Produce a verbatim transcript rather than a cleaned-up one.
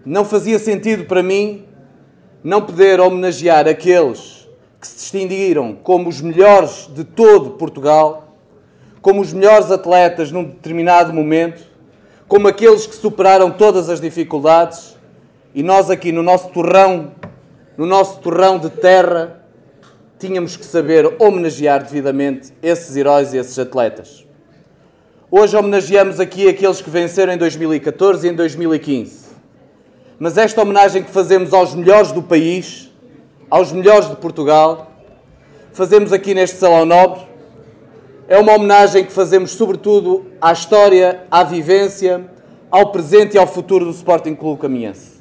não fazia sentido para mim não poder homenagear aqueles que se distinguiram como os melhores de todo Portugal, como os melhores atletas num determinado momento, como aqueles que superaram todas as dificuldades, e nós aqui no nosso torrão, no nosso torrão de terra, tínhamos que saber homenagear devidamente esses heróis e esses atletas. Hoje homenageamos aqui aqueles que venceram em dois mil e catorze e em dois mil e quinze. Mas esta homenagem que fazemos aos melhores do país, aos melhores de Portugal, fazemos aqui neste Salão Nobre, é uma homenagem que fazemos sobretudo à história, à vivência, ao presente e ao futuro do Sporting Clube Caminhense.